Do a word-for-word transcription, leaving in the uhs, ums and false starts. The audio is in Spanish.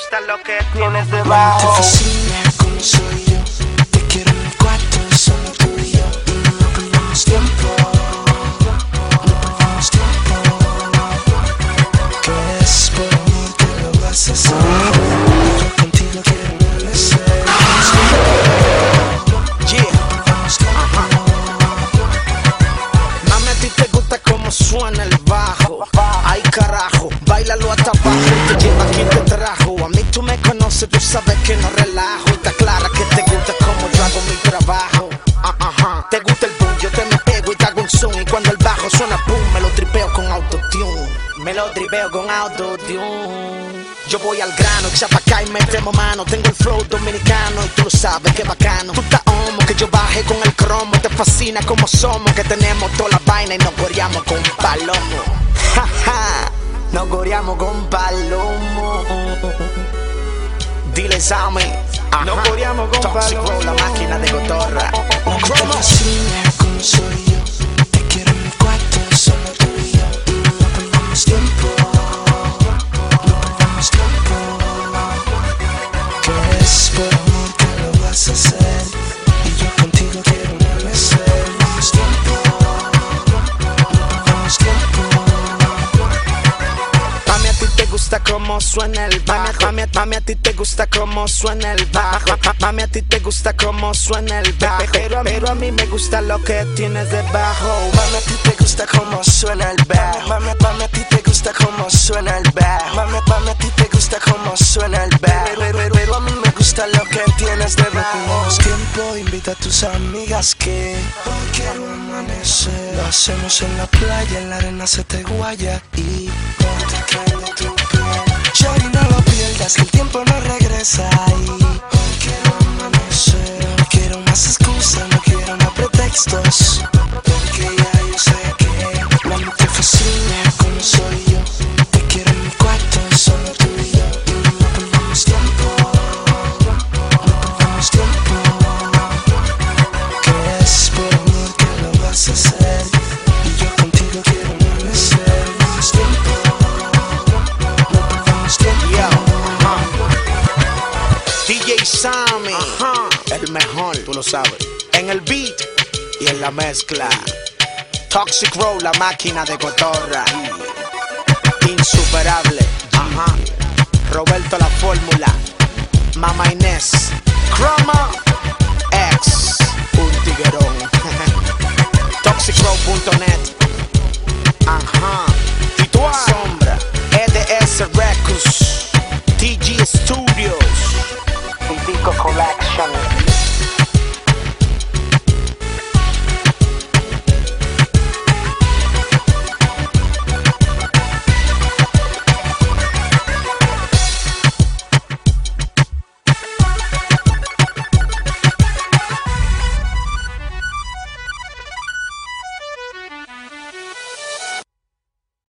gusta lo que tienes debajo. Te fascina como soy yo. Te quiero en el cuarto, solo tú y yo. No perdamos tiempo. No perdamos tiempo. Que es por amor que lo vas a hacer. Y yo contigo quiero amanecer. Suena el bajo, ay carajo, bailalo hasta abajo, te lleva quien te trajo. A mí tú me conoces, tú sabes que no relajo. Está clara que te gusta como yo hago mi trabajo. uh, uh -huh. Te gusta el boom, yo te me pego y te hago un zoom. Y cuando el bajo suena boom, me lo tripeo con autotune. Me lo tripeo con autotune. Yo voy al grano, echa pa' acá y metemos mano. Tengo el flow dominicano y tú lo sabes, qué bacano. Tú estás homo, que yo baje con el cromo. Te fascina como somos, que tenemos toda la vaina y nos goreamos con palomo. Ja, ja, nos goreamos con palomo. Dile Sammy, nos goreamos con Toxic palomo. Toxic Roll, la máquina de cotorra. No te fascina como soy yo. Te quiero en mi cuarto, solo tú y yo. No perdamos tiempo. Que es por amor que lo vas a hacer. Y yo contigo quiero amanecer. Damos tiempo. Damos tiempo. Mami, a ti te gusta como suena el bajo. Mami, mami, a ti te gusta como suena el bajo. Mami, a ti te gusta como suena el bajo. Pero, pero a mí me gusta lo que tienes debajo. Mami, a ti te gusta como suena el bajo. Mami, mami, a ti te gusta como suena el bajo. Mami, mami, a ti te gusta como suena el bajo. Pero, pero, pero a mí me gusta lo que tienes debajo. No tenemos tiempo, invita a tus amigas que hoy quiero amanecer. Lo hacemos en la playa, en la arena se te guaya y ponte prende tu piel. Shawty, no lo pierdas, que el tiempo no regresa. Y hoy quiero amanecer. No quiero más excusas, no quiero más pretextos. Porque ya yo sé que mami te fascina como soy yo. Te quiero en mi cuarto, solo tú y yo. No perdamos tiempo. No perdamos tiempo. Que es por amor que lo vas a hacer. Y yo contigo quiero amanecer. Damos tiempo. No perdamos tiempo. Yo, uh-huh. D J Sammy, uh-huh. El mejor, tú lo sabes. En el beat y en la mezcla. Toxic Roll, la máquina de cotorra. Insuperable. Ajá. Roberto la fórmula. Mama Inés. Chroma X. Un tiguerón. Toxic Roll punto net.